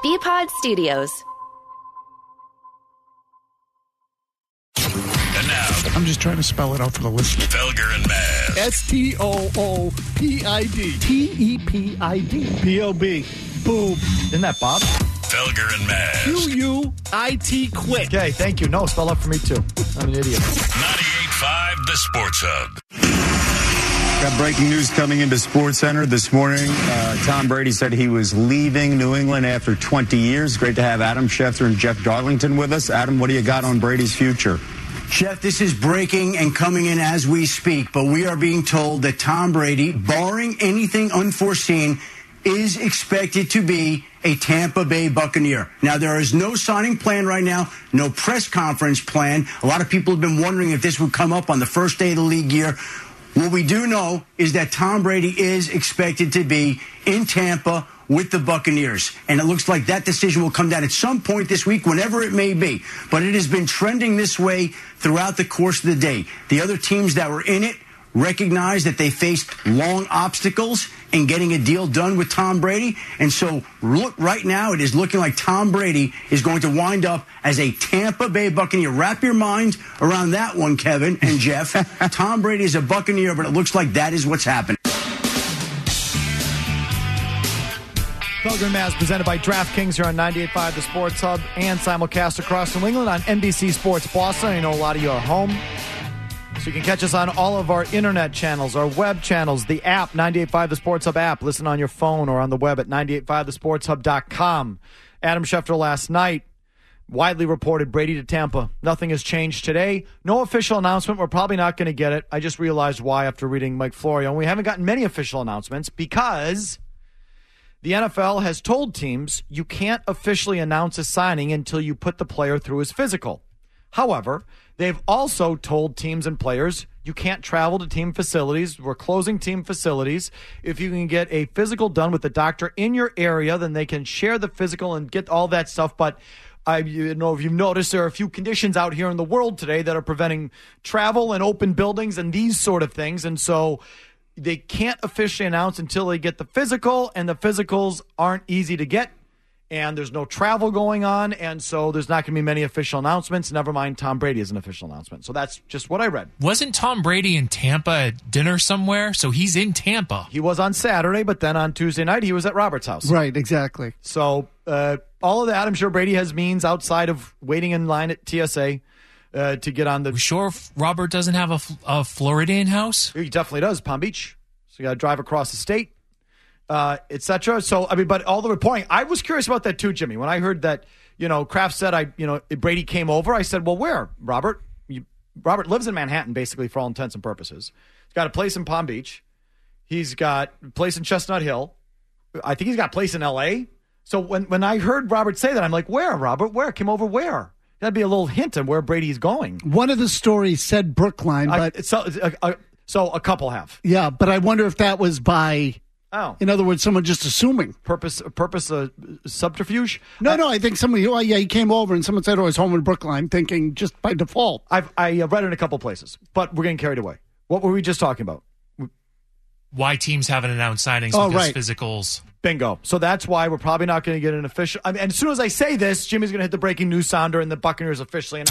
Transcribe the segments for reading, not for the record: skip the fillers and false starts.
BPod Studios. And now, I'm just trying to spell it out for the listener. Felger and Maz. STOOPID. TEPID. POB. Boom. Isn't that Bob? Felger and Maz. QUIT. Quit. Okay, thank you. No, spell out for me too. I'm an idiot. 98.5 The Sports Hub. Got breaking news coming into SportsCenter this morning. Tom Brady said he was leaving New England after 20 years. Great to have Adam Schefter and Jeff Darlington with us. Adam, what do you got on Brady's future? Jeff, this is breaking and coming in as we speak, but we are being told that Tom Brady, barring anything unforeseen, is expected to be a Tampa Bay Buccaneer. Now, there is no signing plan right now, no press conference plan. A lot of people have been wondering if this would come up on the first day of the league year. What we do know is that Tom Brady is expected to be in Tampa with the Buccaneers. And it looks like that decision will come down at some point this week, whenever it may be. But it has been trending this way throughout the course of the day. The other teams that were in it recognize that they faced long obstacles in getting a deal done with Tom Brady. And so look, right now it is looking like Tom Brady is going to wind up as a Tampa Bay Buccaneer. Wrap your mind around that one, Kevin and Jeff. Tom Brady is a Buccaneer, but it looks like that is what's happening. Felger and Maz presented by DraftKings here on 98.5 The Sports Hub and simulcast across New England on NBC Sports Boston. I know a lot of you are home. So you can catch us on all of our internet channels, our web channels, the app, 98.5 The Sports Hub app. Listen on your phone or on the web at 985thesportshub.com. Adam Schefter last night widely reported Brady to Tampa. Nothing has changed today. No official announcement. We're probably not going to get it. I just realized why after reading Mike Florio. And we haven't gotten many official announcements because the NFL has told teams you can't officially announce a signing until you put the player through his physical. However, they've also told teams and players you can't travel to team facilities. We're closing team facilities. If you can get a physical done with the doctor in your area, then they can share the physical and get all that stuff. But I don't know if you've noticed, there are a few conditions out here in the world today that are preventing travel and open buildings and these sort of things. And so they can't officially announce until they get the physical, and the physicals aren't easy to get. And there's no travel going on, and so there's not going to be many official announcements. Never mind, Tom Brady is an official announcement. So that's just what I read. Wasn't Tom Brady in Tampa at dinner somewhere? So he's in Tampa. He was on Saturday, but then on Tuesday night, he was at Robert's house. Right, exactly. So all of that, I'm sure Brady has means outside of waiting in line at TSA to get on the... Sure Robert doesn't have a Floridian house? He definitely does, Palm Beach. So you got to drive across the state. Etc. So, I mean, but all the reporting, I was curious about that too, Jimmy. When I heard that, Kraft said, Brady came over, I said, well, where, Robert? Robert lives in Manhattan, basically, for all intents and purposes. He's got a place in Palm Beach. He's got a place in Chestnut Hill. I think he's got a place in L.A. So when I heard Robert say that, I'm like, where, Robert? Where? Came over where? That'd be a little hint of where Brady's going. One of the stories said Brookline, but... So a couple have. Yeah, but I wonder if that was by... Oh. In other words, someone just assuming. Purpose subterfuge? No, I think somebody, he came over and someone said, he's home in Brookline, thinking just by default. I read it in a couple places, but we're getting carried away. What were we just talking about? Why teams haven't announced signings because physicals. Bingo. So that's why we're probably not going to get an official. And as soon as I say this, Jimmy's going to hit the breaking news sounder, and the Buccaneers officially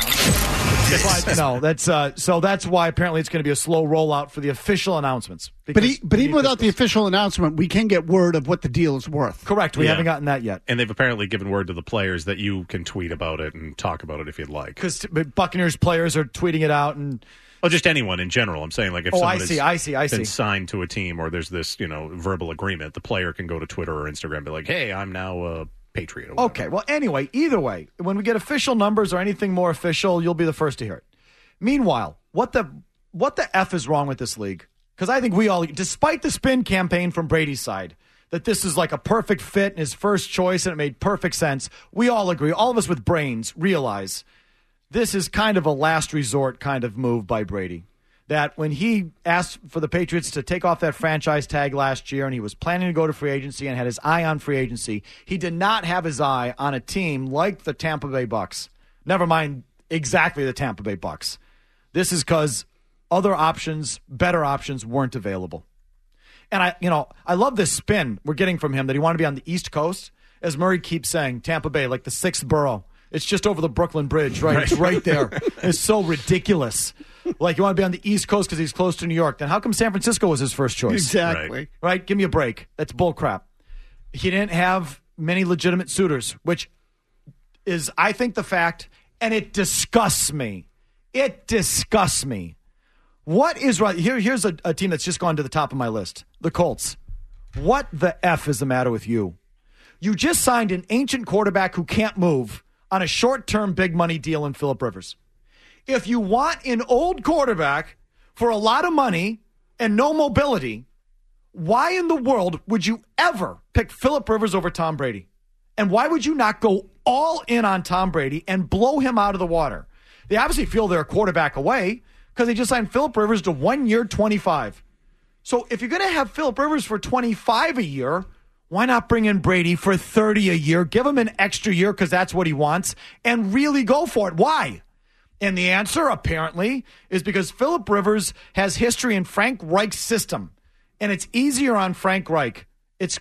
announced. So that's why apparently it's going to be a slow rollout for the official announcements. But even without the official announcement, we can get word of what the deal is worth. Correct. We haven't gotten that yet. And they've apparently given word to the players that you can tweet about it and talk about it if you'd like. Because Buccaneers players are tweeting it out and. Well, just anyone in general. I'm saying, like, if someone has been signed to a team or there's this, verbal agreement, the player can go to Twitter or Instagram and be like, hey, I'm now a Patriot. Okay, well, anyway, either way, when we get official numbers or anything more official, you'll be the first to hear it. Meanwhile, what the F is wrong with this league? Because I think we all, despite the spin campaign from Brady's side, that this is like a perfect fit and his first choice and it made perfect sense, we all agree, all of us with brains realize this is kind of a last resort kind of move by Brady. That when he asked for the Patriots to take off that franchise tag last year and he was planning to go to free agency and had his eye on free agency, he did not have his eye on a team like the Tampa Bay Bucks. Never mind exactly the Tampa Bay Bucks. This is because other options, better options, weren't available. And I love this spin we're getting from him that he wanted to be on the East Coast. as Murray keeps saying, Tampa Bay, like the sixth borough. It's just over the Brooklyn Bridge, right? It's right there. It's so ridiculous. Like, you want to be on the East Coast because he's close to New York. Then how come San Francisco was his first choice? Exactly. Right? Give me a break. That's bullcrap. He didn't have many legitimate suitors, which is, I think, the fact, and it disgusts me. It disgusts me. What is right? Here's a team that's just gone to the top of my list. The Colts. What the F is the matter with you? You just signed an ancient quarterback who can't move on a short-term big money deal in Phillip Rivers. If you want an old quarterback for a lot of money and no mobility, why in the world would you ever pick Phillip Rivers over Tom Brady? And why would you not go all in on Tom Brady and blow him out of the water? They obviously feel they're a quarterback away because they just signed Phillip Rivers to 1 year, 25. So if you're going to have Phillip Rivers for 25 a year, why not bring in Brady for 30 a year? Give him an extra year because that's what he wants and really go for it. Why? And the answer, apparently, is because Phillip Rivers has history in Frank Reich's system. And it's easier on Frank Reich. It's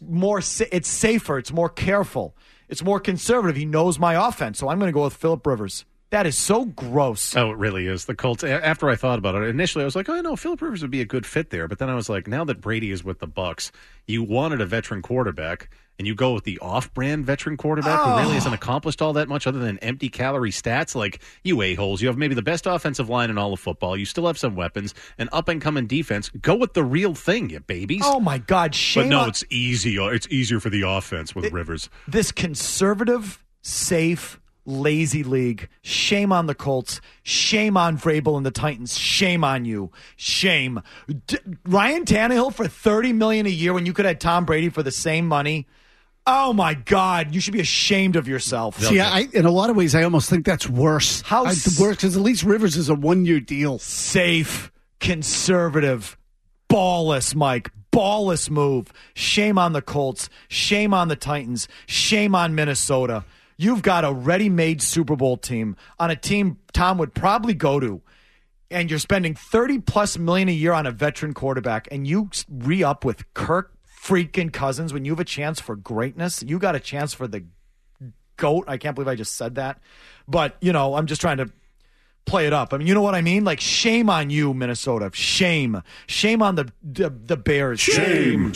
safer. It's more careful. It's more conservative. He knows my offense. So I'm going to go with Phillip Rivers. That is so gross. Oh, it really is. The Colts, after I thought about it, initially I was like, oh, no, Phillip Rivers would be a good fit there. But then I was like, now that Brady is with the Bucs, you wanted a veteran quarterback, and you go with the off-brand veteran quarterback who really hasn't accomplished all that much other than empty calorie stats. Like, you a-holes. You have maybe the best offensive line in all of football. You still have some weapons, an up-and-coming defense. Go with the real thing, you babies. Oh, my God. Shame But no, on- it's easy. It's easier for the offense with Rivers. This conservative, safe, lazy league. Shame on the Colts. Shame on Vrabel and the Titans. Shame on you. Shame. Ryan Tannehill for $30 million a year when you could have Tom Brady for the same money. Oh my God! You should be ashamed of yourself. See, in a lot of ways, I almost think that's worse. Worse because at least Rivers is a 1 year deal. Safe, conservative, ballless, Mike. Ballless move. Shame on the Colts. Shame on the Titans. Shame on Minnesota. You've got a ready-made Super Bowl team on a team Tom would probably go to, and you're spending $30+ million a year on a veteran quarterback, and you re-up with Kirk freaking Cousins when you have a chance for greatness. You got a chance for the GOAT. I can't believe I just said that. But, I'm just trying to play it up. I mean, you know what I mean? Like, shame on you, Minnesota. Shame. Shame on the Bears. Shame.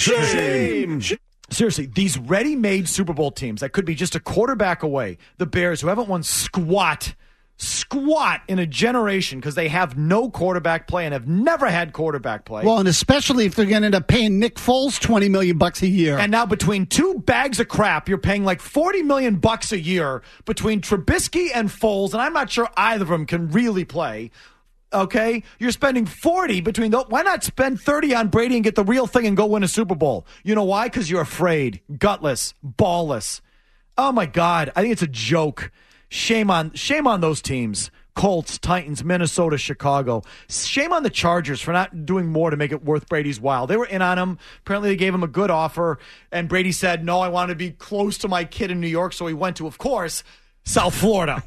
Seriously, these ready-made Super Bowl teams that could be just a quarterback away, the Bears, who haven't won squat in a generation because they have no quarterback play and have never had quarterback play. Well, and especially if they're going to end up paying Nick Foles $20 million a year. And now between two bags of crap, you're paying like $40 million a year between Trubisky and Foles, and I'm not sure either of them can really play. Okay, you're spending 40 between those. Why not spend 30 on Brady and get the real thing and go win a Super Bowl? You know why? Because you're afraid, gutless, ballless. Oh my God, I think it's a joke. Shame on those teams. Colts, Titans, Minnesota, Chicago. Shame on the Chargers for not doing more to make it worth Brady's while. They were in on him. Apparently they gave him a good offer, and Brady said, no, I want to be close to my kid in New York, so he went to, of course, South Florida.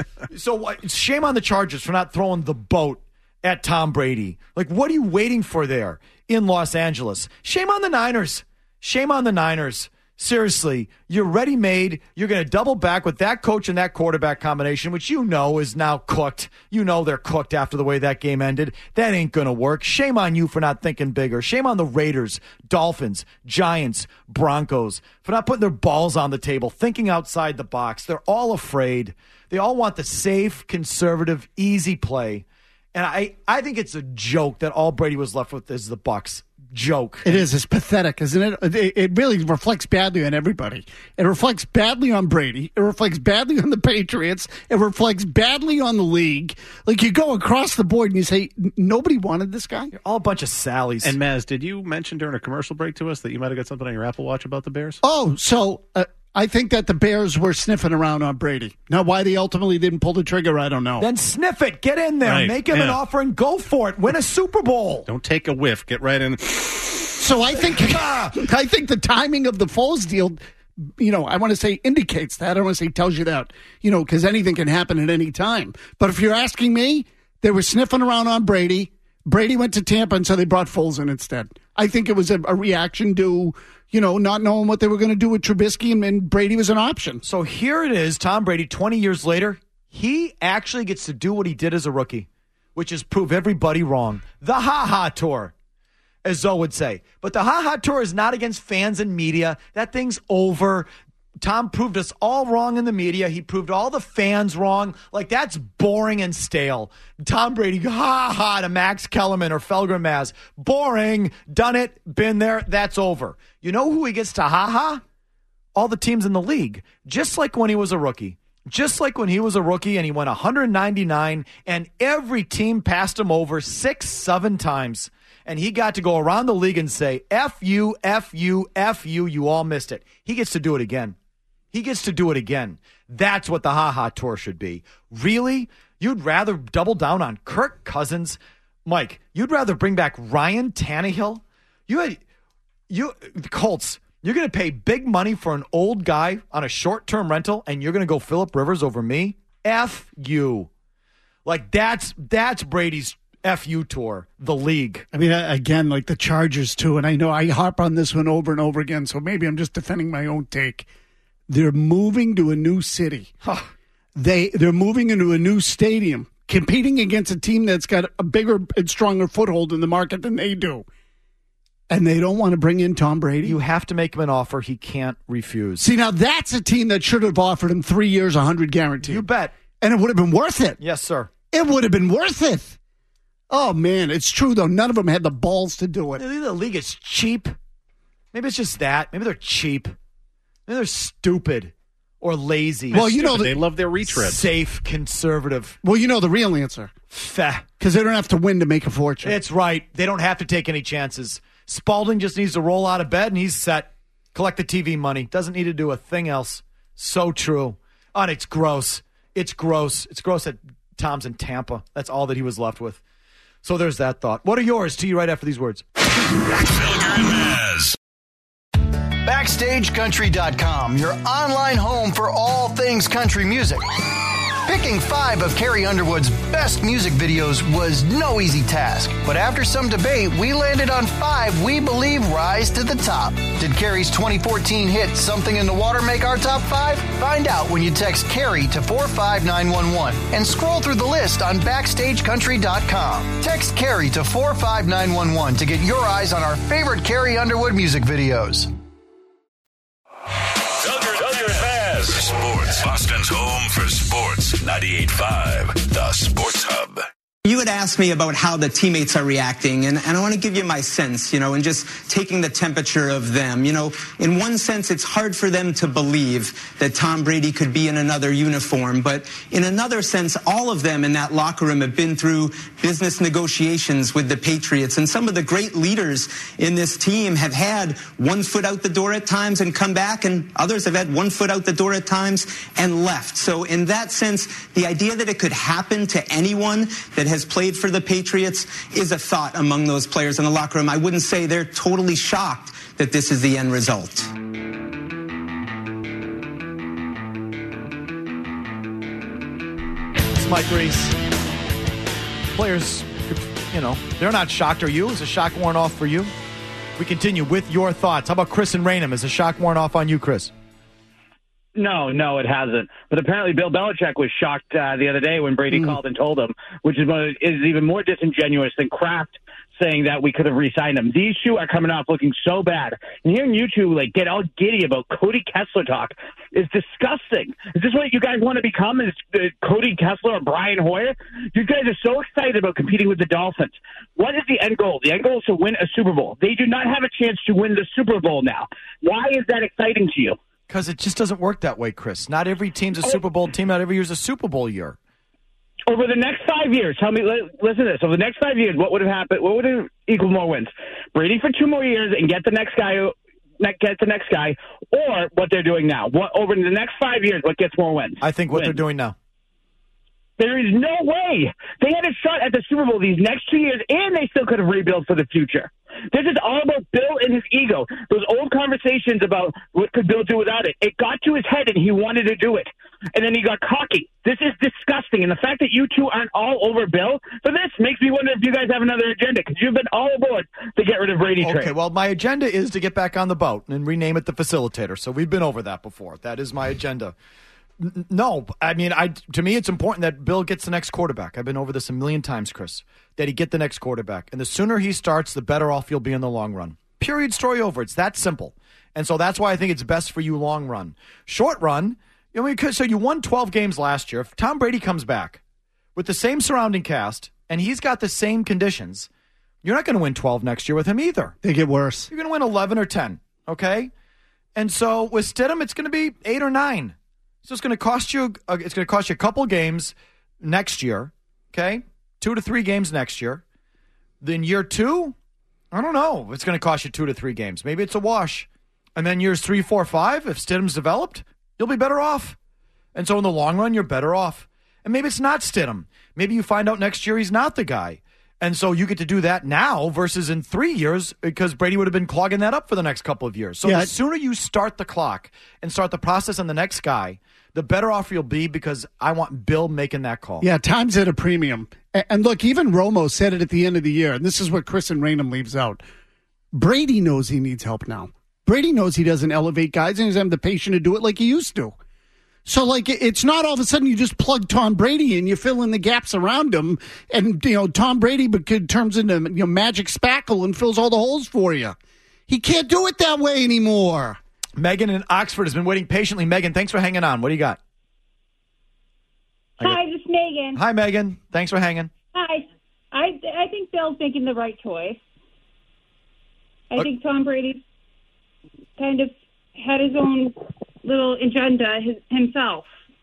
So shame on the Chargers for not throwing the boat at Tom Brady. Like, what are you waiting for there in Los Angeles? Shame on the Niners. Shame on the Niners. Seriously, you're ready-made. You're going to double back with that coach and that quarterback combination, which is now cooked. They're cooked after the way that game ended. That ain't going to work. Shame on you for not thinking bigger. Shame on the Raiders, Dolphins, Giants, Broncos for not putting their balls on the table, thinking outside the box. They're all afraid. They all want the safe, conservative, easy play. And I think it's a joke that all Brady was left with is the Bucs. Joke. It is. It's pathetic, isn't it? It really reflects badly on everybody. It reflects badly on Brady. It reflects badly on the Patriots. It reflects badly on the league. Like, you go across the board and you say, nobody wanted this guy? You're all a bunch of Sallies. And Maz, did you mention during a commercial break to us that you might have got something on your Apple Watch about the Bears? Oh, so I think that the Bears were sniffing around on Brady. Now, why they ultimately didn't pull the trigger, I don't know. Then sniff it. Get in there. Right. Make him an offer and go for it. Win a Super Bowl. Don't take a whiff. Get right in. So I think the timing of the Foles deal, I want to say indicates that. I don't want to say tells you that, because anything can happen at any time. But if you're asking me, they were sniffing around on Brady. Brady went to Tampa, and so they brought Foles in instead. I think it was a reaction to, not knowing what they were going to do with Trubisky, and Brady was an option. So here it is, Tom Brady, 20 years later, he actually gets to do what he did as a rookie, which is prove everybody wrong. The ha-ha tour, as Zoe would say. But the ha-ha tour is not against fans and media. That thing's over. Tom proved us all wrong in the media. He proved all the fans wrong. Like, that's boring and stale. Tom Brady, ha-ha, to Max Kellerman or Felger Maz. Boring. Done it. Been there. That's over. You know who he gets to ha-ha? All the teams in the league. Just like when he was a rookie. Just like when he was a rookie and he went 199 and every team passed him over 6-7 times. And he got to go around the league and say, F you, F you, F you, you all missed it. He gets to do it again. He gets to do it again. That's what the ha-ha tour should be. Really? You'd rather double down on Kirk Cousins? Mike, you'd rather bring back Ryan Tannehill? The Colts, you're going to pay big money for an old guy on a short-term rental, and you're going to go Phillip Rivers over me? F you. Like, that's Brady's FU tour, the league. I mean, again, like the Chargers, too, and I know I harp on this one over and over again, so maybe I'm just defending my own take. They're moving to a new city. They're moving into a new stadium, competing against a team that's got a bigger and stronger foothold in the market than they do. And they don't want to bring in Tom Brady? You have to make him an offer he can't refuse. See, now that's a team that should have offered him 3 years, 100 guaranteed. You bet. And it would have been worth it. Yes, sir. It would have been worth it. Oh, man, it's true, though. None of them had the balls to do it. The league is cheap. Maybe it's just that. Maybe they're cheap. Maybe they're stupid or lazy. Well, they love their retreads. Safe, conservative. Well, the real answer. Feh. Because they don't have to win to make a fortune. It's right. They don't have to take any chances. Spalding just needs to roll out of bed, and he's set. Collect the TV money. Doesn't need to do a thing else. So true. And it's gross. It's gross. It's gross that Tom's in Tampa. That's all that he was left with. So there's that thought. What are yours? To you right after these words. Felger and Maz. BackstageCountry.com, your online home for all things country music. Picking 5 of Carrie Underwood's best music videos was no easy task. But after some debate, we landed on 5 we believe rise to the top. Did Carrie's 2014 hit Something in the Water make our top 5? Find out when you text Carrie to 45911 and scroll through the list on BackstageCountry.com. Text Carrie to 45911 to get your eyes on our favorite Carrie Underwood music videos. Felger and Maz. Sports. Boston's home for sports. 98.5, The Sports Hub. You had asked me about how the teammates are reacting, and I want to give you my sense, and just taking the temperature of them. In one sense, it's hard for them to believe that Tom Brady could be in another uniform, but in another sense, all of them in that locker room have been through business negotiations with the Patriots, and some of the great leaders in this team have had one foot out the door at times and come back, and others have had one foot out the door at times and left. So in that sense, the idea that it could happen to anyone that has played for the Patriots is a thought among those players in the locker room. I wouldn't say they're totally shocked that this is the end result. It's Mike Reese. Players, they're not shocked. Are you? Is the shock worn off for you? We continue with your thoughts. How about Chris and Raynham? Is the shock worn off on you, Chris? No, it hasn't. But apparently Bill Belichick was shocked the other day when Brady called and told him, which is even more disingenuous than Kraft saying that we could have re-signed him. These two are coming off looking so bad. And hearing you two get all giddy about Cody Kessler talk is disgusting. Is this what you guys want to become? Is Cody Kessler or Brian Hoyer? You guys are so excited about competing with the Dolphins. What is the end goal? The end goal is to win a Super Bowl. They do not have a chance to win the Super Bowl now. Why is that exciting to you? Because it just doesn't work that way, Chris. Not every team's a Super Bowl team. Not every year's a Super Bowl year. Over the next 5 years, tell me, listen to this. Over the next 5 years, what would have happened? What would have equaled more wins? Brady for 2 more years and get the next guy, or what they're doing now? Over the next 5 years, what gets more wins? I think what they're doing now. There is no way. They had a shot at the Super Bowl these next 2 years, and they still could have rebuilt for the future. This is all about Bill and his ego. Those old conversations about what could Bill do without it. It got to his head, and he wanted to do it. and then he got cocky. This is disgusting. And the fact that you two aren't all over Bill for this makes me wonder if you guys have another agenda, because you've been all aboard to get rid of Brady trade. Okay, well, my agenda is to get back on the boat and rename it the Facilitator. So we've been over that before. That is my agenda. No, I mean, to me, it's important that Bill gets the next quarterback. I've been over this a million times, Chris, that he get the next quarterback. And the sooner he starts, the better off you'll be in the long run. Period, story over. It's that simple. And so that's why I think it's best for you long run. Short run, so you won 12 games last year. If Tom Brady comes back with the same surrounding cast and he's got the same conditions, you're not going to win 12 next year with him either. They get worse. You're going to win 11 or 10, okay? And so with Stidham, it's going to be 8 or 9. So it's going to cost you. It's going to cost you a couple games next year. Okay, 2 to 3 games next year. Then year 2, I don't know. It's going to cost you 2 to 3 games. Maybe it's a wash. And then years 3, 4, 5, if Stidham's developed, you'll be better off. And so in the long run, you're better off. And maybe it's not Stidham. Maybe you find out next year he's not the guy. And so you get to do that now versus in 3 years, because Brady would have been clogging that up for the next couple of years. So the sooner you start the clock and start the process on the next guy, the better off you'll be, because I want Bill making that call. Yeah, time's at a premium. And look, even Romo said it at the end of the year, and this is what Chris and Raynham leaves out. Brady knows he needs help now. Brady knows he doesn't elevate guys and he doesn't have the patience to do it like he used to. So, like, it's not all of a sudden you just plug Tom Brady in, you fill in the gaps around him, and, Tom Brady turns into magic spackle and fills all the holes for you. He can't do it that way anymore. Megan in Oxford has been waiting patiently. Megan, thanks for hanging on. What do you got? Hi, this is Megan. Hi, Megan. Thanks for hanging. Hi. I think Bill's making the right choice. I think Tom Brady kind of had his own little agenda himself.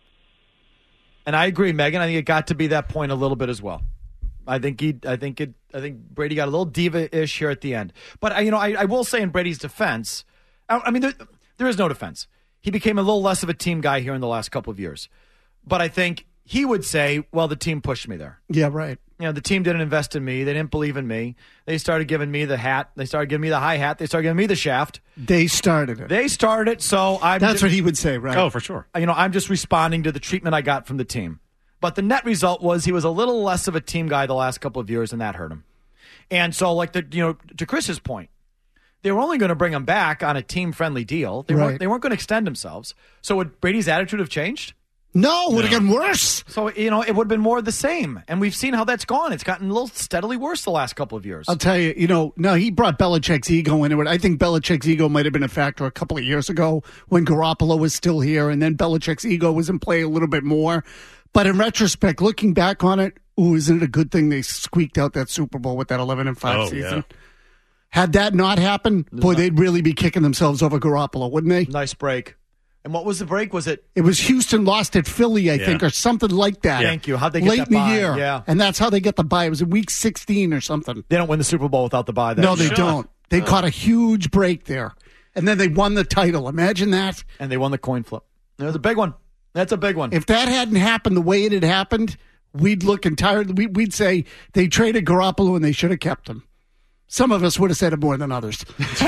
And I agree, Megan. I think it got to be that point a little bit as well. I think Brady got a little diva-ish here at the end. But I will say in Brady's defense, I mean, there is no defense. He became a little less of a team guy here in the last couple of years. But I think he would say, well, the team pushed me there. Yeah, right. The team didn't invest in me. They didn't believe in me. They started giving me the hat. They started giving me the high hat. They started giving me the shaft. They started it. So That's what he would say, right? Oh, for sure. I'm just responding to the treatment I got from the team. But the net result was he was a little less of a team guy the last couple of years, and that hurt him. And so, to Chris's point, they were only going to bring him back on a team-friendly deal. They weren't going to extend themselves. So would Brady's attitude have changed? No, it would have gotten worse. So, it would have been more of the same. And we've seen how that's gone. It's gotten a little steadily worse the last couple of years. I'll tell you, he brought Belichick's ego into it. I think Belichick's ego might have been a factor a couple of years ago when Garoppolo was still here, and then Belichick's ego was in play a little bit more. But in retrospect, looking back on it, isn't it a good thing they squeaked out that Super Bowl with that 11-5 season? Yeah. Had that not happened, they'd really be kicking themselves over Garoppolo, wouldn't they? Nice break. And what was the break? Was it? It was Houston lost at Philly, I think, or something like that. Thank you. How'd they get late that in the bye? year? Yeah. And that's how they get the bye. It was in week 16 or something. They don't win the Super Bowl without the bye. No, they don't. They caught a huge break there. And then they won the title. Imagine that. And they won the coin flip. It was a big one. That's a big one. If that hadn't happened the way it had happened, we'd look entirely. We'd say they traded Garoppolo and they should have kept him. Some of us would have said it more than others.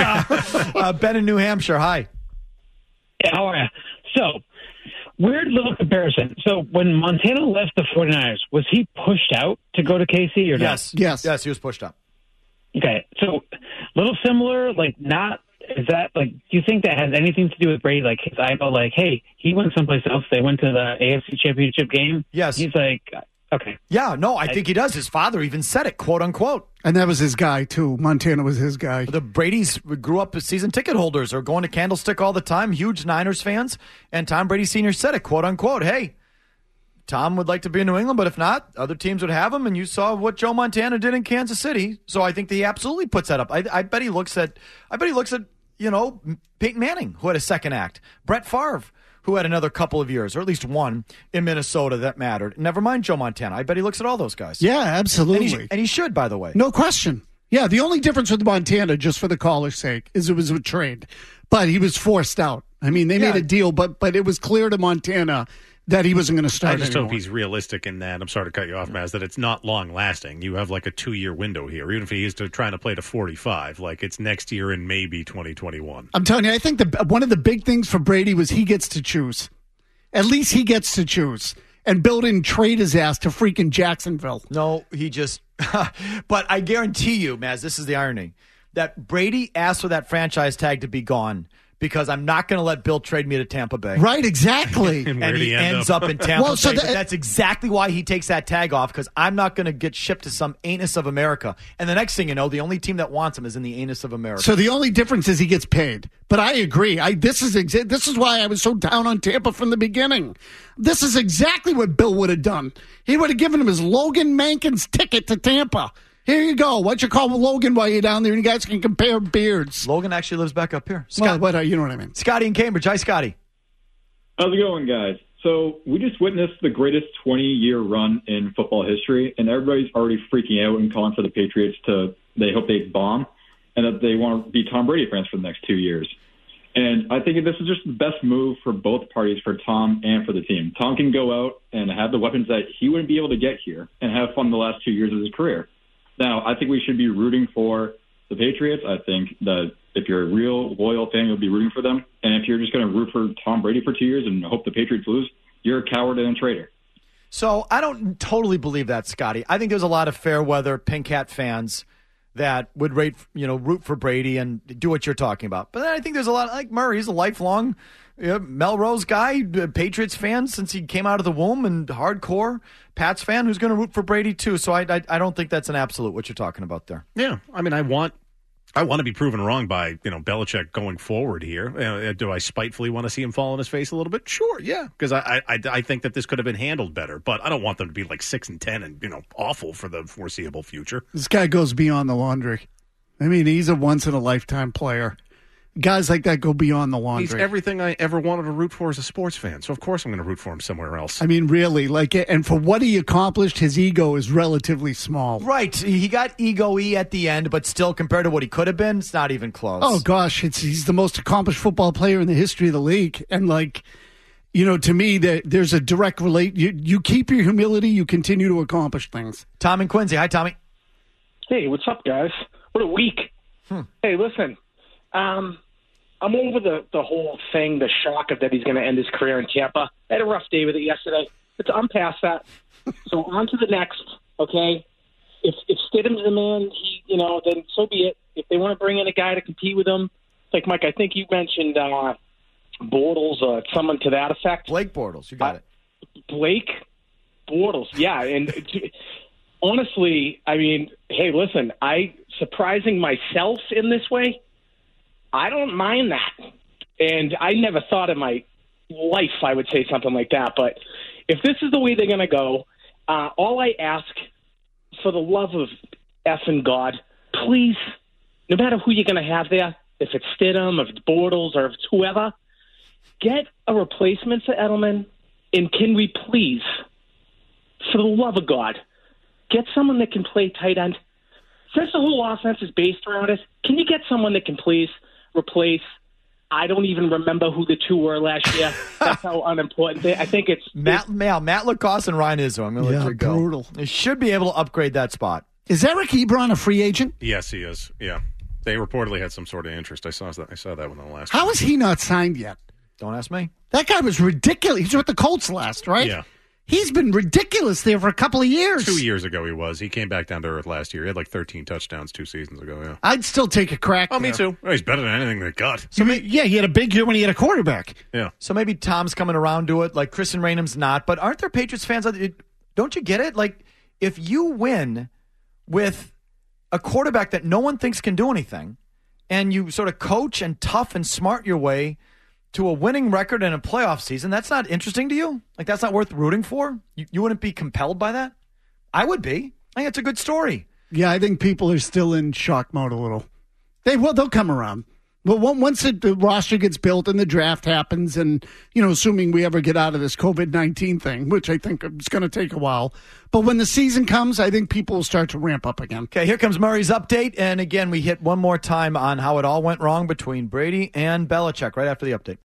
Ben in New Hampshire, hi. Yeah, how are you? So, weird little comparison. So, when Montana left the 49ers, was he pushed out to go to KC or not? Yes, he was pushed out. Okay, so, little similar, not, is that, do you think that has anything to do with Brady? His idol, hey, he went someplace else. They went to the AFC Championship game. Yes. He's okay. Yeah, no, I think he does. His father even said it, quote unquote. And that was his guy, too. Montana was his guy. The Bradys grew up as season ticket holders or going to Candlestick all the time, huge Niners fans. And Tom Brady Sr. said it, quote unquote, hey, Tom would like to be in New England, but if not, other teams would have him. And you saw what Joe Montana did in Kansas City. So I think that he absolutely puts that up. I bet he looks at, Peyton Manning, who had a second act. Brett Favre, who had another couple of years, or at least one in Minnesota that mattered. Never mind Joe Montana. I bet he looks at all those guys. Yeah, absolutely. And he should, by the way. No question. Yeah, the only difference with Montana, just for the caller's sake, is it was a trade. But he was forced out. I mean, they made a deal, but it was clear to Montana that he wasn't going to start I just anymore. hope he's realistic in that. I'm sorry to cut you off, Maz, that it's not long-lasting. You have a 2-year window here. Even if he is trying to play to 45, it's next year and maybe 2021. I'm telling you, I think one of the big things for Brady was he gets to choose. At least he gets to choose. And Bill didn't trade his ass to freaking Jacksonville. No, he just – but I guarantee you, Maz, this is the irony, that Brady asked for that franchise tag to be gone because I'm not going to let Bill trade me to Tampa Bay. Right, exactly. And And he ends up in Tampa Well, so Bay. But that's exactly why he takes that tag off, because I'm not going to get shipped to some anus of America. And the next thing you know, the only team that wants him is in the anus of America. So the only difference is he gets paid. But I agree. This is why I was so down on Tampa from the beginning. This is exactly what Bill would have done. He would have given him his Logan Mankins ticket to Tampa. Here you go. Why don't you call Logan while you're down there and you guys can compare beards? Logan actually lives back up here. Scott, you know what I mean. Scotty in Cambridge. Hi, Scotty. How's it going, guys? So we just witnessed the greatest 20-year run in football history, and everybody's already freaking out and calling for the Patriots they hope they bomb, and that they want to be Tom Brady fans for the next 2 years. And I think this is just the best move for both parties, for Tom and for the team. Tom can go out and have the weapons that he wouldn't be able to get here and have fun the last 2 years of his career. Now, I think we should be rooting for the Patriots. I think that if you're a real loyal fan, you'll be rooting for them. And if you're just going to root for Tom Brady for 2 years and hope the Patriots lose, you're a coward and a traitor. So I don't totally believe that, Scotty. I think there's a lot of fair weather Pink Hat fans that would root for Brady and do what you're talking about. But then I think there's a lot, like Murray, he's a lifelong Melrose guy, Patriots fan since he came out of the womb, and hardcore Pats fan who's going to root for Brady too. So I don't think that's an absolute what you're talking about there. Yeah, I mean, I want to be proven wrong by Belichick going forward here. Do I spitefully want to see him fall on his face a little bit? Sure, yeah, because I think that this could have been handled better. But I don't want them to be like 6-10 and awful for the foreseeable future. This guy goes beyond the laundry. I mean, he's a once in a lifetime player. Guys like that go beyond the laundry. He's everything I ever wanted to root for as a sports fan. So, of course, I'm going to root for him somewhere else. I mean, really, and for what he accomplished, his ego is relatively small. Right. He got ego-y at the end, but still, compared to what he could have been, it's not even close. Oh, gosh. He's the most accomplished football player in the history of the league. And, to me, there's a direct you keep your humility, you continue to accomplish things. Tom and Quincy. Hi, Tommy. Hey, what's up, guys? What a week. Hey, listen. I'm over the whole thing, the shock of that he's going to end his career in Tampa. I had a rough day with it yesterday. I'm past that. So on to the next, okay? If Stidham's the man, then so be it. If they want to bring in a guy to compete with him, like Mike, I think you mentioned Bortles or someone to that effect. Blake Bortles, you got it. Blake Bortles, yeah. And honestly, I mean, hey, listen, surprising myself in this way, I don't mind that. And I never thought in my life I would say something like that. But if this is the way they're going to go, all I ask, for the love of effing God, please, no matter who you're going to have there, if it's Stidham, if it's Bortles, or if it's whoever, get a replacement for Edelman. And can we please, for the love of God, get someone that can play tight end? Since the whole offense is based around it, can you get someone that can please replace? I don't even remember who the two were last year. That's how unimportant. I think it's Matt Lacoste and Ryan Izzo. I'm going to let you go. Brutal. They should be able to upgrade that spot. Is Eric Ebron a free agent? Yes, he is. Yeah, they reportedly had some sort of interest. I saw that one on the last. How is he not signed yet? Don't ask me. That guy was ridiculous. He's with the Colts last, right? Yeah. He's been ridiculous there for a couple of years. 2 years ago he was. He came back down to earth last year. He had like 13 touchdowns 2 seasons ago, yeah. I'd still take a crack me too. Well, he's better than anything they got. So he had a big year when he had a quarterback. Yeah. So maybe Tom's coming around to it, like Kristen Raynham's not. But aren't there Patriots fans? Don't you get it? Like, if you win with a quarterback that no one thinks can do anything, and you sort of coach and tough and smart your way to a winning record in a playoff season, that's not interesting to you? Like, that's not worth rooting for? You wouldn't be compelled by that? I would be. I think it's a good story. Yeah, I think people are still in shock mode a little. They'll come around. But once the roster gets built and the draft happens and, assuming we ever get out of this COVID-19 thing, which I think is going to take a while. But when the season comes, I think people will start to ramp up again. Okay, here comes Murray's update. And again, we hit one more time on how it all went wrong between Brady and Belichick right after the update.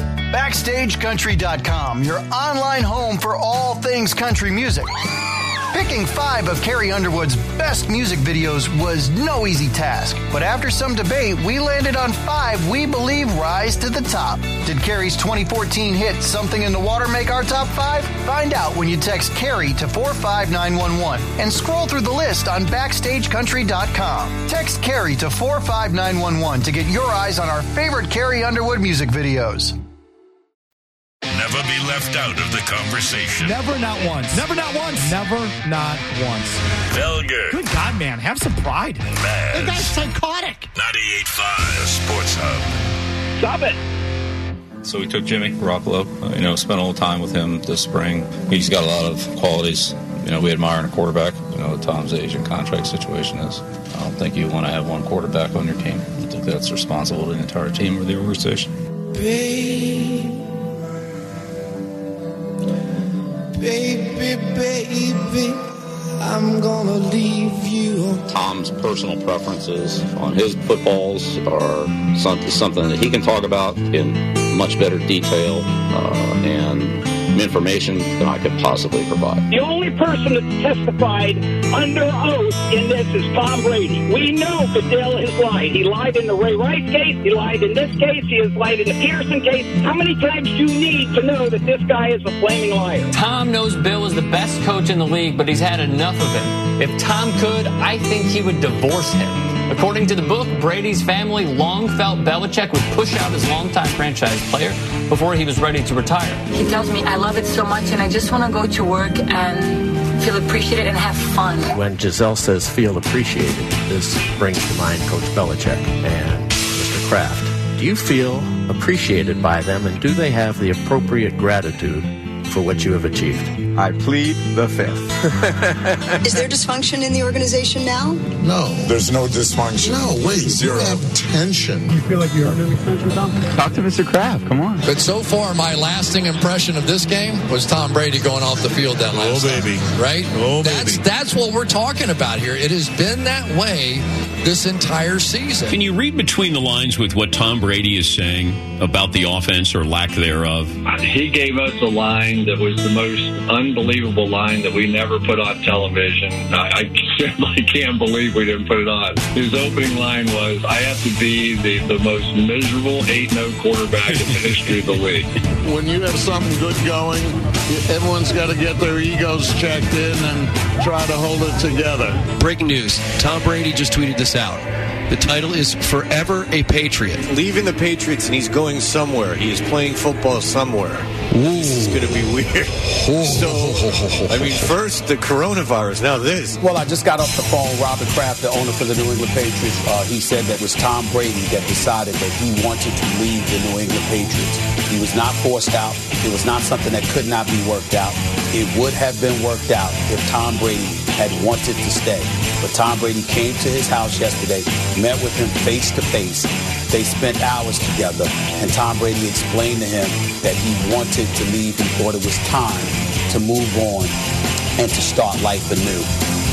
BackstageCountry.com, your online home for all things country music. Picking 5 of Carrie Underwood's best music videos was no easy task, but after some debate, we landed on 5 we believe rise to the top. Did Carrie's 2014 hit Something in the Water make our top 5? Find out when you text Carrie to 45911 and scroll through the list on BackstageCountry.com. Text Carrie to 45911 to get your eyes on our favorite Carrie Underwood music videos. Never be left out of the conversation. Never, not once. Never, not once. Never, not once. Felger. Good God, man. Have some pride. Maz. The guy's psychotic. 98.5 The Sports Hub. Stop it. So we took Jimmy Garoppolo, spent a little time with him this spring. He's got a lot of qualities, we admire in a quarterback. Tom's age and contract situation is. I don't think you want to have one quarterback on your team. I think that's responsible to the entire team or the organization. Baby, I'm gonna leave you. Tom's personal preferences on his footballs are something that he can talk about in much better detail and information than I could possibly provide. The only person that testified under oath in this is Tom Brady. We know Goodell has lied. He lied in the Ray Rice case. He lied in this case. He has lied in the Pearson case. How many times do you need to know that this guy is a flaming liar? Tom knows Bill is the best coach in the league, but he's had enough of him. If Tom could, I think he would divorce him. According to the book, Brady's family long felt Belichick would push out his longtime franchise player before he was ready to retire. He tells me, I love it so much and I just want to go to work and feel appreciated and have fun. When Giselle says feel appreciated, this brings to mind Coach Belichick and Mr. Kraft. Do you feel appreciated by them, and do they have the appropriate gratitude for what you have achieved? I plead the fifth. Is there dysfunction in the organization now? No. There's no dysfunction. No, wait. Zero. You have tension. You feel like you're under extension, Tom? Talk to Mr. Kraft. Come on. But so far, my lasting impression of this game was Tom Brady going off the field that last time. baby. Right? Oh, baby. That's what we're talking about here. It has been that way this entire season. Can you read between the lines with what Tom Brady is saying about the offense or lack thereof? He gave us a line that was the most unbelievable line that we never put on television. I simply can't believe we didn't put it on. His opening line was, I have to be the most miserable 8-0 quarterback in the history of the league. When you have something good going, everyone's got to get their egos checked in and try to hold it together. Breaking news. Tom Brady just tweeted this out. The title is Forever a Patriot. Leaving the Patriots and he's going somewhere. He is playing football somewhere. Ooh. This is going to be weird. First the coronavirus, now this. Well, I just got off the phone. Robert Kraft, the owner for the New England Patriots, he said that it was Tom Brady that decided that he wanted to leave the New England Patriots. He was not forced out. It was not something that could not be worked out. It would have been worked out if Tom Brady had wanted to stay. But Tom Brady came to his house yesterday, met with him face to face. They spent hours together, and Tom Brady explained to him that he wanted to leave. He thought it was time to move on and to start life anew.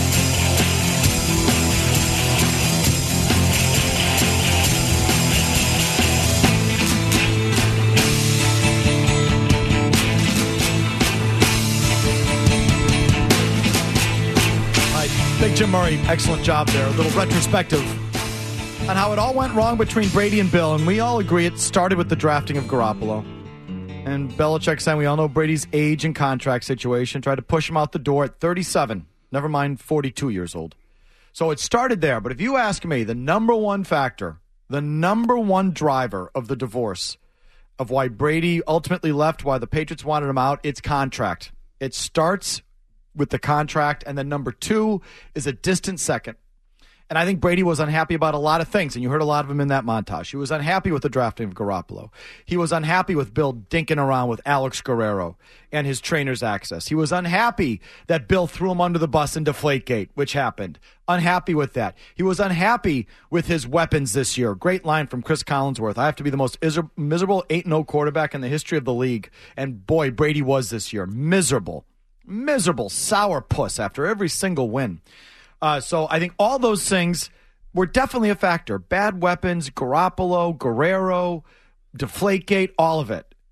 Big Jim Murray, excellent job there. A little retrospective on how it all went wrong between Brady and Bill. And we all agree it started with the drafting of Garoppolo. And Belichick saying we all know Brady's age and contract situation. Tried to push him out the door at 37. Never mind 42 years old. So it started there. But if you ask me, the number one factor, the number one driver of the divorce, of why Brady ultimately left, why the Patriots wanted him out, it's contract. It starts with the contract, and then number two is a distant second. And I think Brady was unhappy about a lot of things, and you heard a lot of them in that montage. He was unhappy with the drafting of Garoppolo. He was unhappy with Bill dinking around with Alex Guerrero and his trainer's access. He was unhappy that Bill threw him under the bus in Deflategate, which happened. Unhappy with that. He was unhappy with his weapons this year. Great line from Chris Collinsworth. I have to be the most miserable 8-0 quarterback in the history of the league. And boy, Brady was this year. Miserable, sourpuss after every single win. So I think all those things were definitely a factor. Bad weapons, Garoppolo, Guerrero, Deflategate, all of it.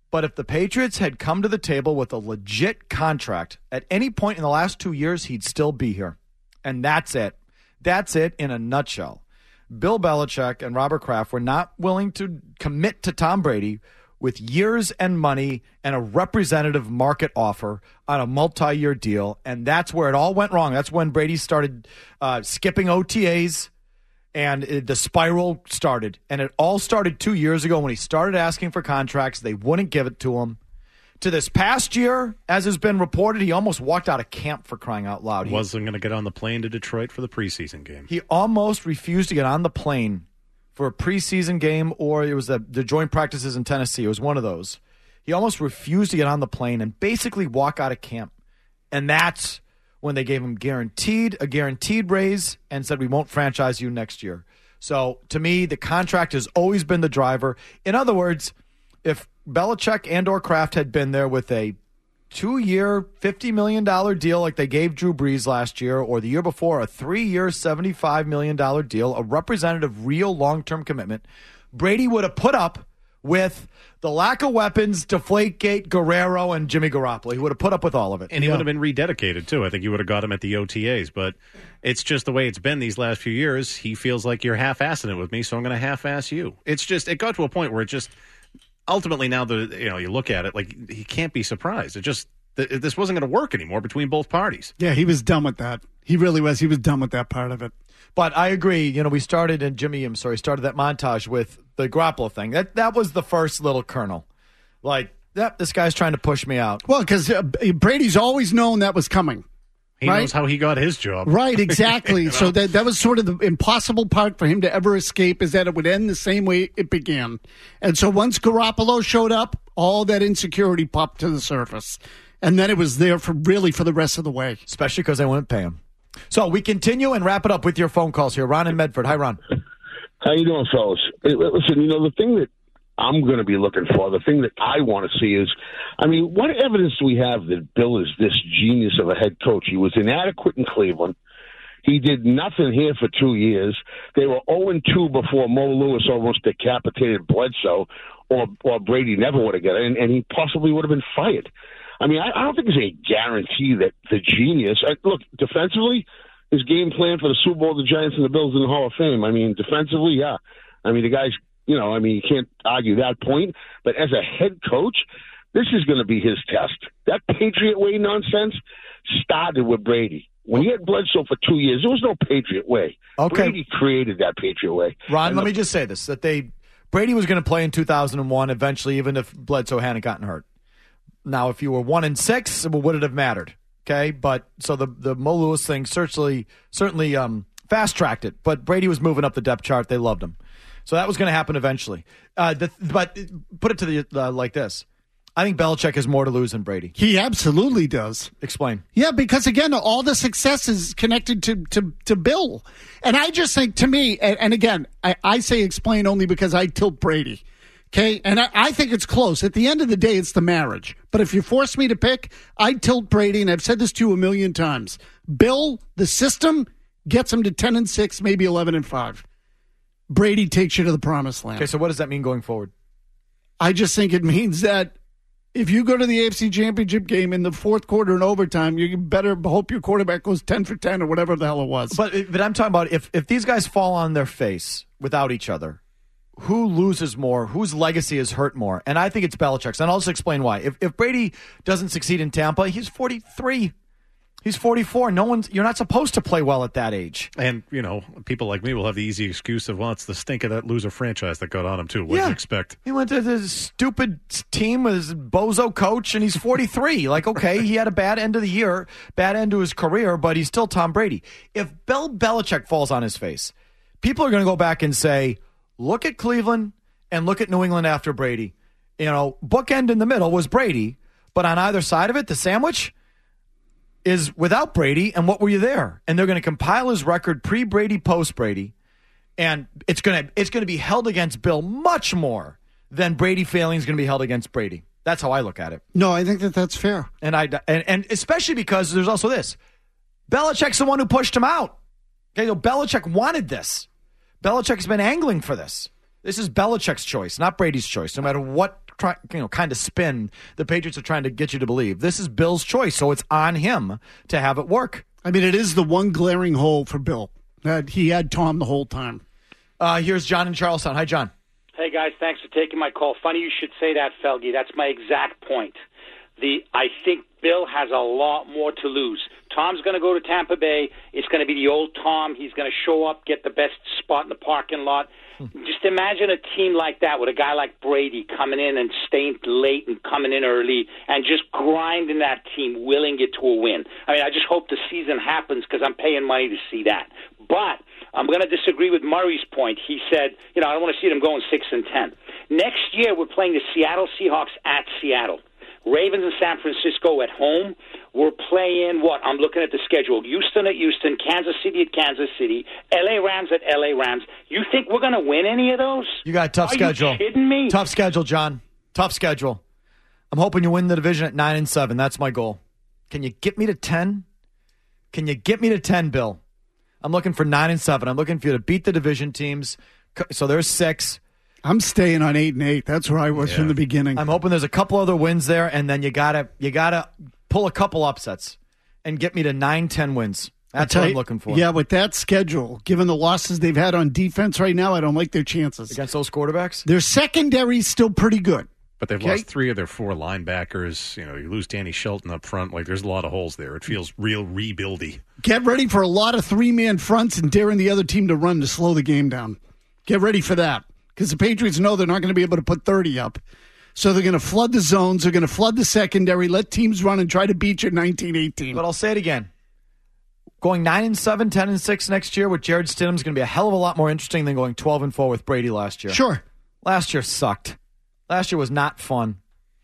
But if the Patriots had come to the table with a legit contract at any point in the last 2 years, he'd still be here. And that's it. That's it in a nutshell. Bill Belichick and Robert Kraft were not willing to commit to Tom Brady with years and money and a representative market offer on a multi-year deal. And that's where it all went wrong. That's when Brady started skipping OTAs and the spiral started. And it all started 2 years ago when he started asking for contracts. They wouldn't give it to him. To this past year, as has been reported, he almost walked out of camp, for crying out loud. He wasn't going to get on the plane to Detroit for the preseason game. He almost refused to get on the plane for a preseason game, or it was the joint practices in Tennessee. It was one of those. He almost refused to get on the plane and basically walk out of camp. And that's when they gave him a guaranteed raise and said, we won't franchise you next year. So to me, the contract has always been the driver. In other words, if Belichick and or Kraft had been there with a 2-year, $50 million deal like they gave Drew Brees last year, or the year before, a 3-year, $75 million deal, a representative, real long-term commitment, Brady would have put up with the lack of weapons, Deflategate, Guerrero, and Jimmy Garoppolo. He would have put up with all of it. And he would have been rededicated, too. I think you would have got him at the OTAs. But it's just the way it's been these last few years. He feels like you're half-assing it with me, so I'm going to half-ass you. It's just, it got to a point where it just... Ultimately, now you look at it, like, he can't be surprised. This wasn't going to work anymore between both parties. Yeah, he was done with that. He really was. He was done with that part of it. But I agree. We started, and Jimmy, started that montage with the Garoppolo thing. That was the first little kernel. Like, this guy's trying to push me out. Well, because Brady's always known that was coming. He knows how he got his job. Right, exactly. So that was sort of the impossible part for him to ever escape, is that it would end the same way it began. And so once Garoppolo showed up, all that insecurity popped to the surface. And then it was there for the rest of the way. Especially because they wouldn't pay him. So we continue and wrap it up with your phone calls here. Ron in Medford. Hi, Ron. How you doing, fellas? Listen, the thing that I'm going to be looking for, the thing that I want to see is, what evidence do we have that Bill is this genius of a head coach? He was inadequate in Cleveland. He did nothing here for 2 years. They were 0-2 before Mo Lewis almost decapitated Bledsoe, or Brady never would have got it, and he possibly would have been fired. I don't think there's any guarantee that the genius... Look, defensively, his game plan for the Super Bowl, the Giants and the Bills in the Hall of Fame. Defensively, yeah. The guy's... you can't argue that point. But as a head coach, this is going to be his test. That Patriot way nonsense started with Brady. When he had Bledsoe for 2 years, there was no Patriot way. Okay. Brady created that Patriot way. Ron, let me just say this, that Brady was going to play in 2001 eventually, even if Bledsoe hadn't gotten hurt. Now, if you were 1-6, would it have mattered? Okay, but so the Mo Lewis thing certainly fast-tracked it. But Brady was moving up the depth chart. They loved him. So that was going to happen eventually. But put it to the like this. I think Belichick has more to lose than Brady. He absolutely does. Explain. Yeah, because, again, all the success is connected to Bill. And I just think, to me, and again, I say explain only because I tilt Brady. Okay? And I think it's close. At the end of the day, it's the marriage. But if you force me to pick, I'd tilt Brady, and I've said this to you a million times. Bill, the system, gets him to 10-6, maybe 11-5. Brady takes you to the promised land. Okay, so what does that mean going forward? I just think it means that if you go to the AFC Championship game in the fourth quarter and overtime, you better hope your quarterback goes 10 for 10 or whatever the hell it was. But I'm talking about if these guys fall on their face without each other, who loses more? Whose legacy is hurt more? And I think it's Belichick's. And I'll just explain why. If Brady doesn't succeed in Tampa, he's 43. He's 44. You're not supposed to play well at that age. And, people like me will have the easy excuse of, well, it's the stink of that loser franchise that got on him, too. What do you expect? He went to this stupid team with his bozo coach, and he's 43. Okay, he had a bad end of the year, bad end to his career, but he's still Tom Brady. If Bill Belichick falls on his face, people are going to go back and say, look at Cleveland and look at New England after Brady. Bookend in the middle was Brady, but on either side of it, the sandwich is without Brady, and what were you there? And they're going to compile his record pre-Brady, post-Brady, and it's going to be held against Bill much more than Brady failing is going to be held against Brady. That's how I look at it. No, I think that's fair. And especially because there's also this. Belichick's the one who pushed him out. Okay, Belichick wanted this. Belichick's been angling for this. This is Belichick's choice, not Brady's choice, no matter what kind of spin the Patriots are trying to get you to believe. This is Bill's choice, so it's on him to have it work. I mean, it is the one glaring hole for Bill that he had Tom the whole time. Here's John in Charlestown. Hi, John. Hey, guys. Thanks for taking my call. Funny you should say that, Felge. That's my exact point. I think Bill has a lot more to lose. Tom's going to go to Tampa Bay. It's going to be the old Tom. He's going to show up, get the best spot in the parking lot. Just imagine a team like that with a guy like Brady coming in and staying late and coming in early and just grinding that team, willing it to a win. I mean, I just hope the season happens because I'm paying money to see that. But I'm going to disagree with Murray's point. He said, I don't want to see them going 6-10. Next year, we're playing the Seattle Seahawks at Seattle. Ravens and San Francisco at home. We're playing I'm looking at the schedule. Houston at Houston, Kansas City at Kansas City, L.A. Rams at L.A. Rams. You think we're going to win any of those? You got a tough schedule. Are you kidding me? Tough schedule, John. Tough schedule. I'm hoping you win the division at 9-7. That's my goal. Can you get me to 10? Can you get me to 10, Bill? I'm looking for 9-7. I'm looking for you to beat the division teams. So there's 6. I'm staying on 8-8. That's where I was from the beginning. I'm hoping there's a couple other wins there, and then you gotta pull a couple upsets and get me to 9-10 wins. That's what I'm looking for. Yeah, with that schedule, given the losses they've had on defense right now, I don't like their chances against those quarterbacks. Their secondary's still pretty good, but they've lost 3 of their 4 linebackers. You lose Danny Shelton up front. There's a lot of holes there. It feels real rebuildy. Get ready for a lot of 3-man fronts and daring the other team to run to slow the game down. Get ready for that. Because the Patriots know they're not going to be able to put 30 up. So they're going to flood the zones. They're going to flood the secondary, let teams run and try to beat you at 19-18. But I'll say it again. Going 9-7, 10-6 next year with Jared Stidham is going to be a hell of a lot more interesting than going 12-4 with Brady last year. Sure. Last year sucked. Last year was not fun.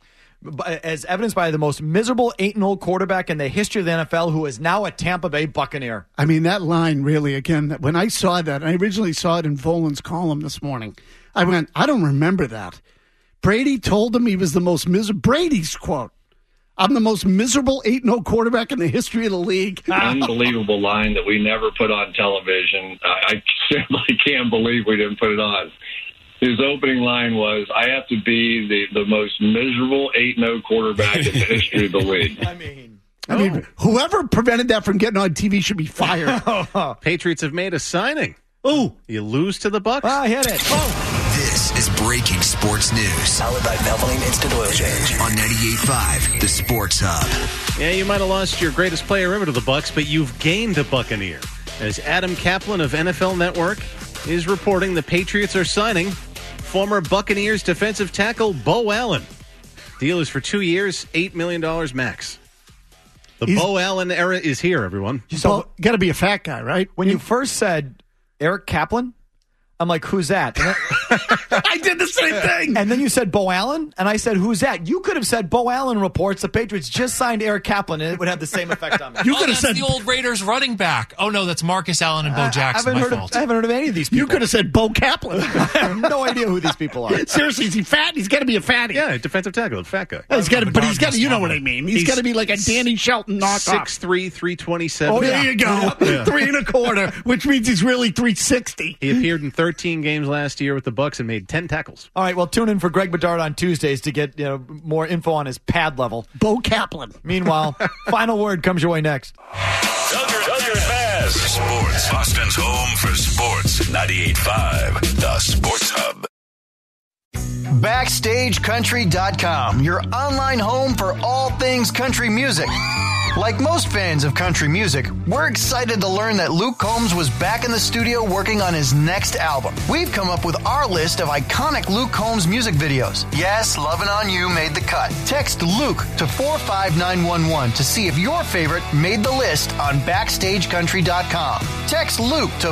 As evidenced by the most miserable 8-0 quarterback in the history of the NFL, who is now a Tampa Bay Buccaneer. I mean, that line really, again, when I saw that, I originally saw it in Volan's column this morning. I went, I don't remember that. Brady told him he was the most miserable. Brady's quote, I'm the most miserable 8-0 quarterback in the history of the league. Unbelievable line that we never put on television. I simply can't believe we didn't put it on. His opening line was, I have to be the most miserable 8-0 quarterback in the history of the league. I mean, whoever prevented that from getting on TV should be fired. Patriots have made a signing. Ooh. You lose to the Bucs? I hit it. This is breaking sports news. Powered by Valvoline Instant Oil Change on 98.5, the Sports Hub. Yeah, you might have lost your greatest player ever to the Bucs, but you've gained a Buccaneer. As Adam Kaplan of NFL Network is reporting, the Patriots are signing former Buccaneers defensive tackle Bo Allen. Deal is for 2 years, $8 million max. Bo Allen era is here, everyone. So, got to be a fat guy, right? When you first said Eric Kaplan, I'm like, who's that? I did the same thing. And then you said Bo Allen, and I said, who's that? You could have said Bo Allen reports the Patriots just signed Eric Kaplan, and it would have the same effect on me. You could have said the old Raiders running back. Oh, no, that's Marcus Allen and Bo Jackson. I haven't heard of any of these people. You could have said Bo Kaplan. I have no idea who these people are. Seriously, is he fat? He's got to be a fatty. Yeah, defensive tackle, a fat guy. He's got to, you know what I mean. He's got to be like a Danny Shelton knockoff. 6'3", 327. Oh, there you go. Yeah. 3 1/4, which means he's really 360. He appeared in 13 games last year with the Bucs and made 10 tackles. All right, well, tune in for Greg Bedard on Tuesdays to get more info on his pad level. Bo Kaplan. Meanwhile, final word comes your way next. Duggar and Baz. Sports. Boston's home for sports. 98.5, the Sports Hub. BackstageCountry.com, your online home for all things country music. Like most fans of country music, we're excited to learn that Luke Combs was back in the studio working on his next album. We've come up with our list of iconic Luke Combs music videos. Yes, Lovin' On You made the cut. Text Luke to 45911 to see if your favorite made the list on BackstageCountry.com. Text Luke to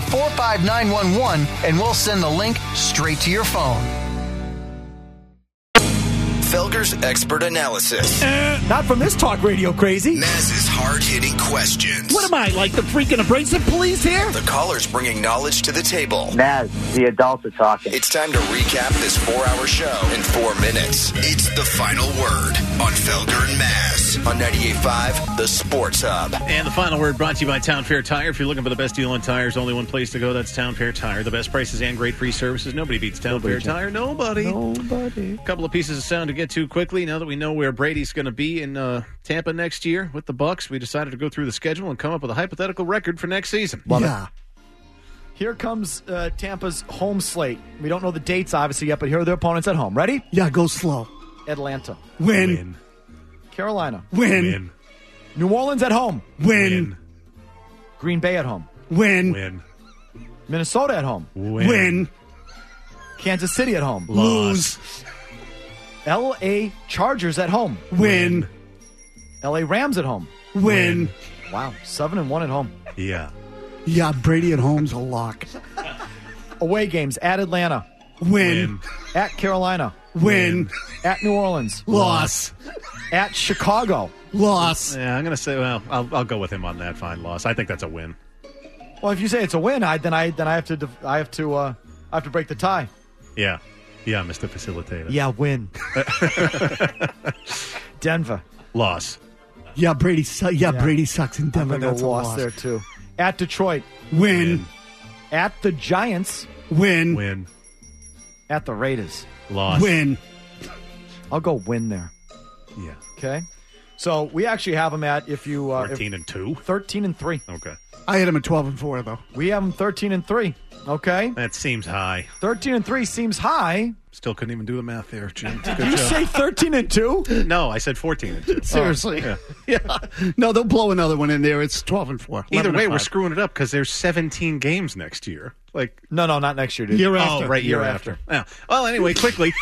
45911 and we'll send the link straight to your phone. Felger's expert analysis. Not from this talk radio crazy. Maz's hard-hitting questions. What am I, like the freaking abrasive police here? The callers bringing knowledge to the table. Maz, the adults are talking. It's time to recap this 4-hour show in 4 minutes. It's the final word on Felger and Maz on 98.5, The Sports Hub. And the final word brought to you by Town Fair Tire. If you're looking for the best deal on tires, only one place to go. That's Town Fair Tire. The best prices and great free services. Nobody beats Town Fair Tire. Nobody. A couple of pieces of sound to get to quickly. Now that we know where Brady's going to be in Tampa next year with the Bucs, we decided to go through the schedule and come up with a hypothetical record for next season. Love it. Here comes Tampa's home slate. We don't know the dates, obviously, yet, but here are their opponents at home. Ready? Yeah, go slow. Atlanta. Win. Carolina. Win. New Orleans at home. Win. Green Bay at home. Win. Minnesota at home. Win. Kansas City at home. Lose. L.A. Chargers at home. Win. L.A. Rams at home. Win. Wow, 7-1 at home. Yeah, Brady at home's a lock. Away games at Atlanta. Win. At Carolina. Win. At New Orleans. Loss. At Chicago. Loss. Yeah, I'm going to say, well, I'll go with him on that. Fine, loss. I think that's a win. Well, if you say it's a win, I have to break the tie. Yeah, Mr. Facilitator. Yeah, win. Denver. Loss. Yeah, Brady sucks in Denver. That's a loss there too. At Detroit. Win. At the Giants. Win. At the Raiders. Loss. Win. I'll go win there. Yeah. Okay. So we actually have them at 13-2. 13-3. Okay. I had him at 12-4 though. We have them 13-3. Okay. That seems high. 13-3 seems high. Still couldn't even do the math there, Jim. Did you say 13-2? No, I said 14-2. Seriously. Yeah. No, they'll blow another one in there. It's 12-4. Either way, we're screwing it up because there's 17 games next year. Like, no, not next year, dude. Year after. Oh, right, year after. Yeah. Well, anyway, quickly,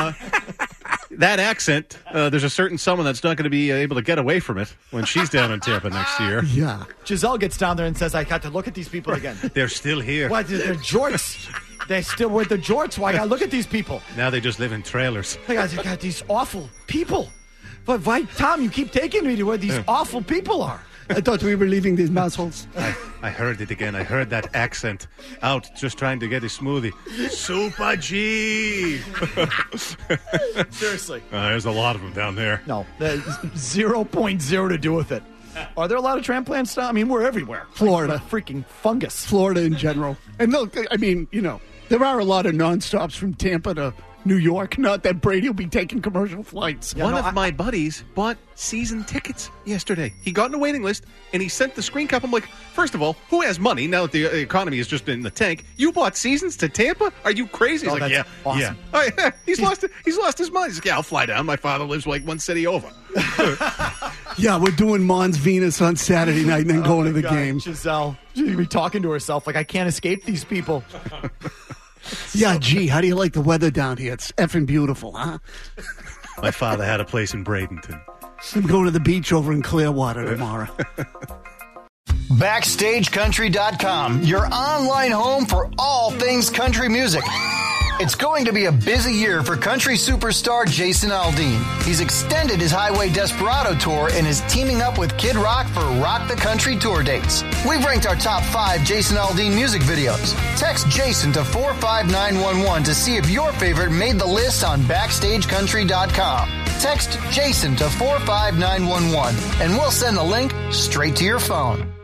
that accent, there's a certain someone that's not going to be able to get away from it when she's down in Tampa next year. Yeah. Giselle gets down there and says, I got to look at these people again. They're still here. What? They're jorts. They're still with the jorts. Why? I got to look at these people. Now they just live in trailers. I got these awful people. But why, Tom, you keep taking me to where these awful people are. I thought we were leaving these muscles. I heard it again. I heard that accent out just trying to get a smoothie. Super G. Seriously. There's a lot of them down there. No, 0.0 to do with it. Are there a lot of transplants still? I mean, we're everywhere. Florida. Like freaking fungus. Florida in general. And look, I mean, there are a lot of nonstops from Tampa to New York. Not that Brady will be taking commercial flights. One of my buddies bought season tickets yesterday. He got on a waiting list, and he sent the screen cap. I'm like, first of all, who has money now that the economy is just in the tank? You bought seasons to Tampa? Are you crazy? He's like, yeah. Awesome. Oh, yeah. He's lost his mind. He's like, yeah, I'll fly down. My father lives like one city over. Yeah, we're doing Mons Venus on Saturday night and then going to the game. Giselle, she'll be talking to herself like, I can't escape these people. Yeah, gee, how do you like the weather down here? It's effing beautiful, huh? My father had a place in Bradenton. I'm going to the beach over in Clearwater tomorrow. BackstageCountry.com, your online home for all things country music. It's going to be a busy year for country superstar Jason Aldean. He's extended his Highway Desperado tour and is teaming up with Kid Rock for Rock the Country tour dates. We've ranked our top 5 Jason Aldean music videos. Text Jason to 45911 to see if your favorite made the list on BackstageCountry.com. Text Jason to 45911 and we'll send the link straight to your phone.